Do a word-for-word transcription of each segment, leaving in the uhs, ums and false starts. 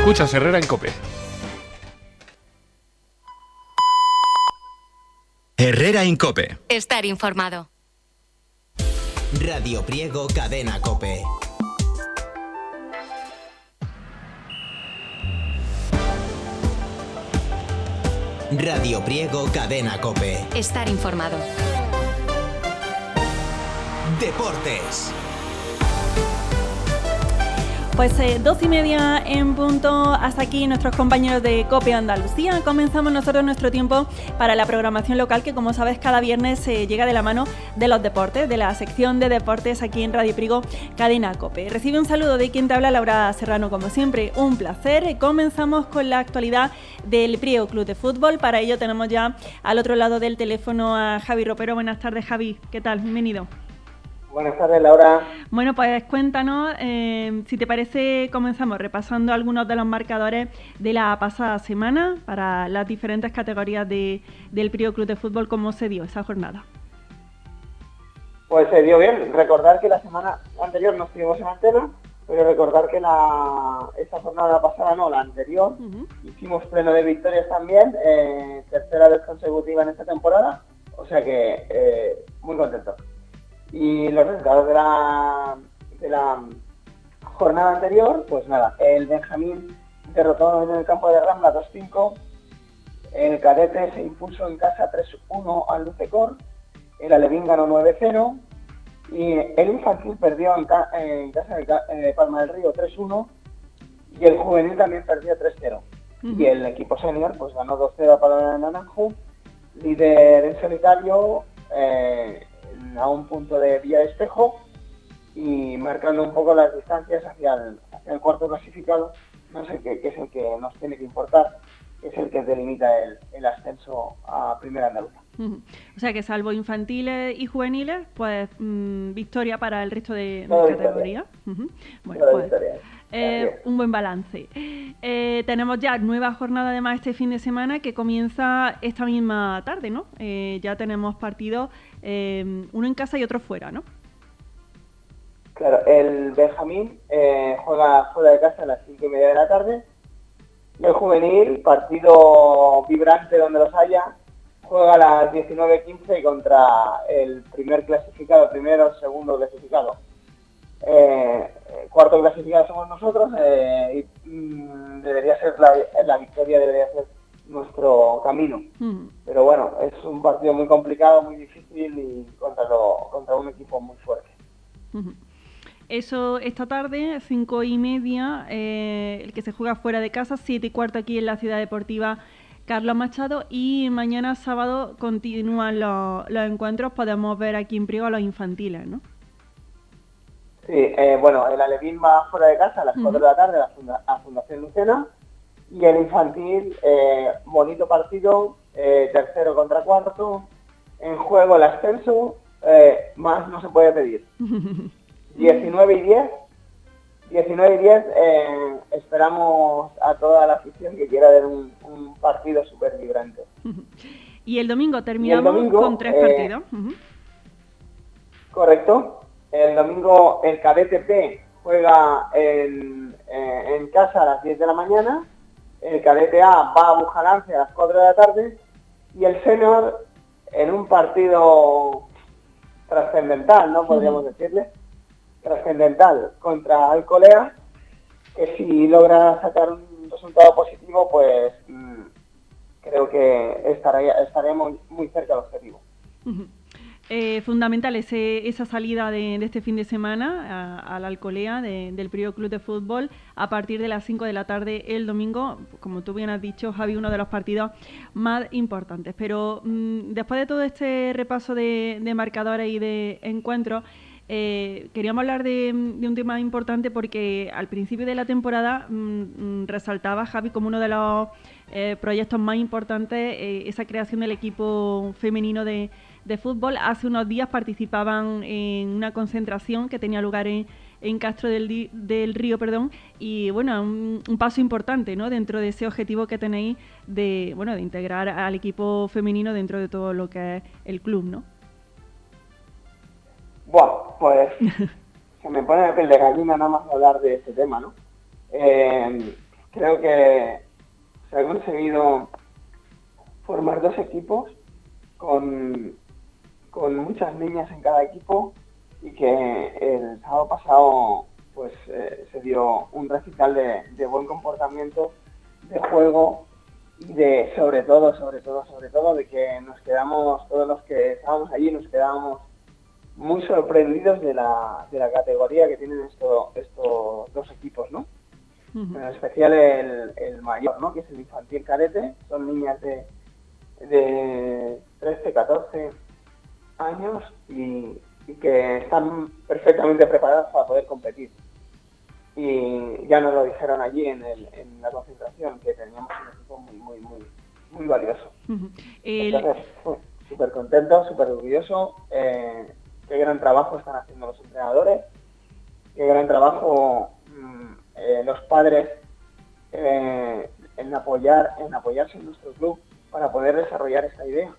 Escuchas Herrera en COPE. Herrera en COPE. Estar informado. Radio Priego, Cadena COPE. Radio Priego, Cadena COPE. Estar informado. Deportes. Pues eh, dos y media en punto, hasta aquí nuestros compañeros de COPE Andalucía. Comenzamos nosotros nuestro tiempo para la programación local, que como sabes cada viernes eh, llega de la mano de los deportes, de la sección de deportes aquí en Radio Priego, Cadena COPE. Recibe un saludo de quien te habla, Laura Serrano, como siempre, un placer. Comenzamos con la actualidad del Priego Club de Fútbol. Para ello tenemos ya al otro lado del teléfono a Javi Ropero. Buenas tardes, Javi, ¿qué tal? Bienvenido. Buenas tardes, Laura. Bueno, pues cuéntanos, eh, si te parece, comenzamos repasando algunos de los marcadores de la pasada semana para las diferentes categorías de, del Priego Club de Fútbol. ¿Cómo se dio esa jornada? Pues se dio bien. Recordar que la semana anterior no estuvimos en antena, pero recordar que la esta jornada pasada, no, la anterior, uh-huh. hicimos pleno de victorias también, eh, tercera vez consecutiva en esta temporada, o sea que eh, muy contento. Y los resultados de la, de la jornada anterior, pues nada, el Benjamín derrotó en el campo de Rambla dos cinco, el Cadete se impuso en casa tres uno al Lucecor, el Alevín ganó nueve cero y el Infantil perdió en, ca, en casa de eh, Palma del Río tres uno y el Juvenil también perdió tres cero. Uh-huh. Y el equipo senior pues ganó dos cero a Palma de Naranjo, líder en solitario, eh, a un punto de Villa de Espejo y marcando un poco las distancias hacia el, hacia el cuarto clasificado, no sé qué, que es el que nos tiene que importar, es el que delimita el, el ascenso a Primera Andaluza. Uh-huh. O sea que salvo infantiles y juveniles, pues mmm, victoria para el resto de, de categorías. Uh-huh. Bueno, Toda pues victoria. eh, un buen balance. Eh, tenemos ya nueva jornada además este fin de semana que comienza esta misma tarde, ¿no? Eh, ya tenemos partidos, eh, uno en casa y otro fuera, ¿no? Claro, el Benjamín eh, juega fuera de casa a las cinco y media de la tarde. Y el juvenil, partido vibrante donde los haya, juega a las diecinueve quince contra el primer clasificado, primero, segundo clasificado. Eh, cuarto clasificado somos nosotros eh, y mm, debería ser la, la victoria debería ser nuestro camino. Mm. Pero bueno, es un partido muy complicado, muy difícil y contra, lo, contra un equipo muy fuerte. Uh-huh. Eso esta tarde, cinco y media, eh, el que se juega fuera de casa, siete y cuarto aquí en la Ciudad Deportiva Carlos Machado, y mañana sábado continúan los, los encuentros, podemos ver aquí en Priego a los infantiles, ¿no? Sí, eh, bueno, el Alevín va fuera de casa a las cuatro uh-huh. de la tarde a, funda, a Fundación Lucena, y el infantil, eh, bonito partido, eh, tercero contra cuarto, en juego el ascenso, eh, más no se puede pedir. diecinueve y diez, diecinueve y diez, eh, esperamos a toda la afición que quiera ver un, un partido súper vibrante. Y el domingo terminamos el domingo, con tres eh, partidos. Uh-huh. Correcto. El domingo el Cadete B juega en, eh, en casa a las diez de la mañana, el Cadete A va a Bujalance a las cuatro de la tarde y el Senior en un partido trascendental, ¿no? Podríamos uh-huh. decirle. Trascendental contra Alcolea, que si logra sacar un resultado positivo, pues mmm, creo que estaré, estaremos muy cerca del objetivo. Uh-huh. Eh, fundamental ese, esa salida de, de este fin de semana a, a la Alcolea de, del Priego Club de Fútbol a partir de las cinco de la tarde el domingo, como tú bien has dicho, Javi, uno de los partidos más importantes. Pero mmm, después de todo este repaso de, de marcadores y de encuentros, Eh, queríamos hablar de, de un tema importante porque al principio de la temporada mmm, resaltaba, Javi, como uno de los eh, proyectos más importantes eh, esa creación del equipo femenino de, de fútbol. Hace unos días participaban en una concentración que tenía lugar en, en Castro del, del Río, perdón, y bueno, un, un paso importante, ¿no?, dentro de ese objetivo que tenéis de, bueno, de integrar al equipo femenino dentro de todo lo que es el club, ¿no? Bueno, pues se me pone la piel de gallina nada más hablar de este tema, ¿no? Eh, creo que se ha conseguido formar dos equipos con, con muchas niñas en cada equipo y que el sábado pasado pues eh, se dio un recital de, de buen comportamiento, de juego y de sobre todo, sobre todo, sobre todo de que nos quedamos, todos los que estábamos allí, nos quedábamos muy sorprendidos de la, de la categoría que tienen esto, estos dos equipos, ¿no? Uh-huh. En especial el, el mayor, ¿no? Que es el infantil cadete, son niñas de, de trece, catorce años y, y que están perfectamente preparadas para poder competir. Y ya nos lo dijeron allí en, el, en la concentración, que teníamos un equipo muy, muy, muy, muy valioso. Uh-huh. el... Entonces, súper contento, súper orgulloso. Eh, qué gran trabajo están haciendo los entrenadores, qué gran trabajo mmm, eh, los padres eh, en apoyar, en apoyarse en nuestro club para poder desarrollar esta idea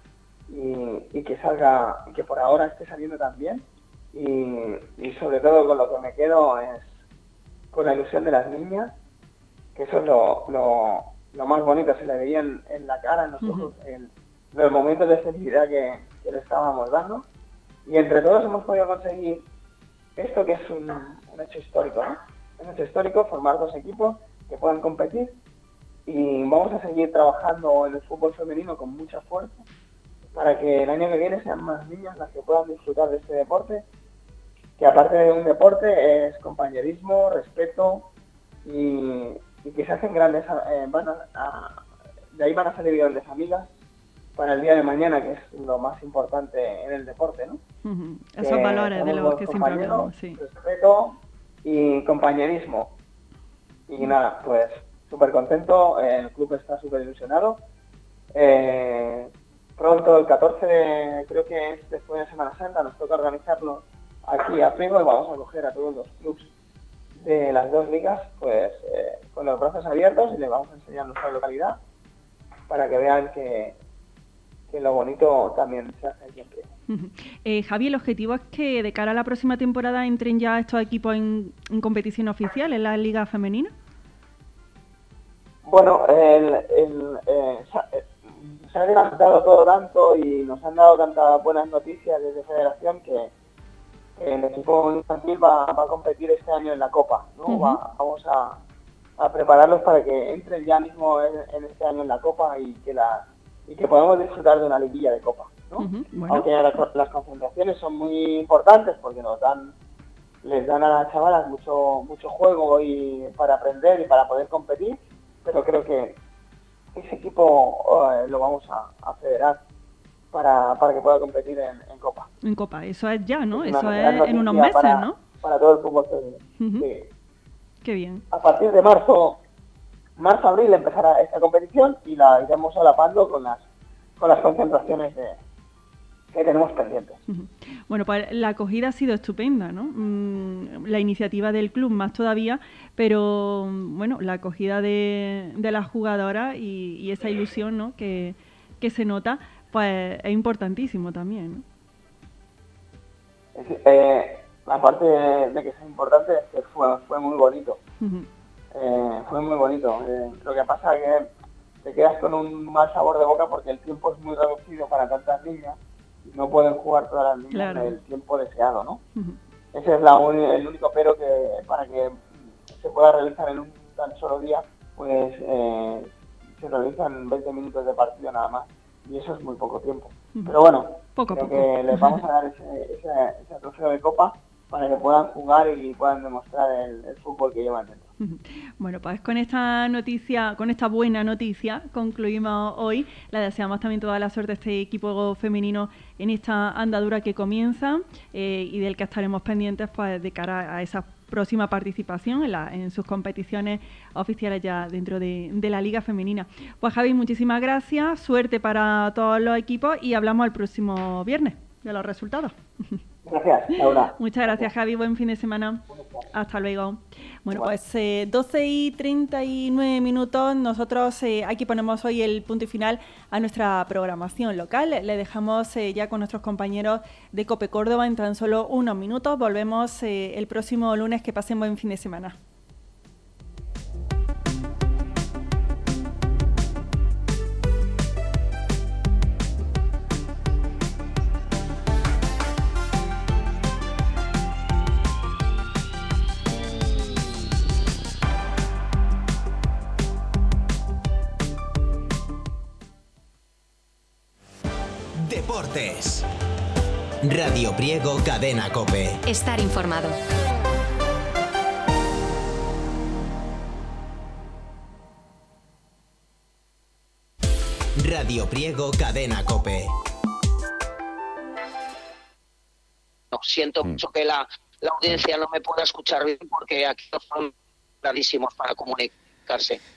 y, y que salga, y que por ahora esté saliendo tan bien. Y, y sobre todo con lo que me quedo es con la ilusión de las niñas, que eso es lo, lo, lo más bonito, se le veía en, en la cara, en los ojos, uh-huh. en los momentos de felicidad que, que le estábamos dando. Y entre todos hemos podido conseguir esto que es un, un hecho histórico, ¿no? Un hecho histórico, formar dos equipos que puedan competir y vamos a seguir trabajando en el fútbol femenino con mucha fuerza para que el año que viene sean más niñas las que puedan disfrutar de este deporte, que aparte de un deporte es compañerismo, respeto y, y que se hacen grandes, eh, van a, a, de ahí van a salir grandes amigas para el día de mañana, que es lo más importante en el deporte, ¿no? Uh-huh. Esos que valores de los que siempre hablamos, sí. Respeto y compañerismo. Y nada, pues súper contento, el club está súper ilusionado. Eh, pronto, el catorce, de, creo que es después de Semana Santa, nos toca organizarlo aquí a Priego y vamos a coger a todos los clubs de las dos ligas pues eh, con los brazos abiertos y les vamos a enseñar nuestra localidad para que vean que que lo bonito también se hace siempre. Eh, Javi, el objetivo es que de cara a la próxima temporada entren ya estos equipos en, en competición oficial en la Liga Femenina. Bueno, el, el, eh, se, se ha adelantado todo tanto y nos han dado tantas buenas noticias desde Federación que, que el equipo infantil va, va a competir este año en la Copa, ¿no? Uh-huh. va, vamos a, a prepararlos para que entren ya mismo en, en este año en la Copa y que la y que podamos disfrutar de una liguilla de copa, ¿no? Uh-huh, bueno. Aunque las, las concentraciones son muy importantes porque nos dan, les dan a las chavalas mucho mucho juego y para aprender y para poder competir, pero creo que ese equipo uh, lo vamos a, a federar para, para que pueda competir en, en copa. En copa, eso es ya, ¿no? Es eso es en unos meses, para, ¿no? Para todo el fútbol femenino. Uh-huh. Sí. Qué bien. A partir de marzo marzo-abril empezará esta competición y la iremos solapando con las con las concentraciones de, que tenemos pendientes. Bueno, pues la acogida ha sido estupenda, ¿no? Mm, la iniciativa del club más todavía, pero bueno, la acogida de, de las jugadoras y, y esa ilusión, ¿no? que, que se nota, pues es importantísimo también, ¿no? Es, eh, aparte de, de que sea importante, es que fue, fue muy bonito. Uh-huh. Eh, fue muy bonito. Eh, lo que pasa es que te quedas con un mal sabor de boca porque el tiempo es muy reducido para tantas niñas y no pueden jugar todas las niñas claro. el tiempo deseado, ¿no? Uh-huh. Ese es la un, el único pero que para que se pueda realizar en un tan solo día, pues eh, se realizan veinte minutos de partido nada más y eso es muy poco tiempo. Uh-huh. Pero bueno, poco, creo poco. que les vamos a dar ese, ese, ese trofeo de copa para que puedan jugar y puedan demostrar el, el fútbol que llevan dentro. Bueno, pues con esta noticia, con esta buena noticia, concluimos hoy. Le deseamos también toda la suerte a este equipo femenino en esta andadura que comienza eh, y del que estaremos pendientes pues de cara a esa próxima participación en, la, en sus competiciones oficiales ya dentro de, de la Liga Femenina. Pues Javi, muchísimas gracias, suerte para todos los equipos y hablamos el próximo viernes de los resultados. Gracias, Laura. Muchas gracias, Javi. Buen fin de semana. Hasta luego. Bueno, pues eh, doce y treinta y nueve minutos. Nosotros eh, aquí ponemos hoy el punto y final a nuestra programación local. Le dejamos eh, ya con nuestros compañeros de COPE Córdoba en tan solo unos minutos. Volvemos eh, el próximo lunes. Que pasen buen fin de semana. Deportes. Radio Priego, Cadena COPE. Estar informado. Radio Priego, Cadena COPE. No, siento mucho que la, la audiencia no me pueda escuchar bien porque aquí no son clarísimos para comunicarse.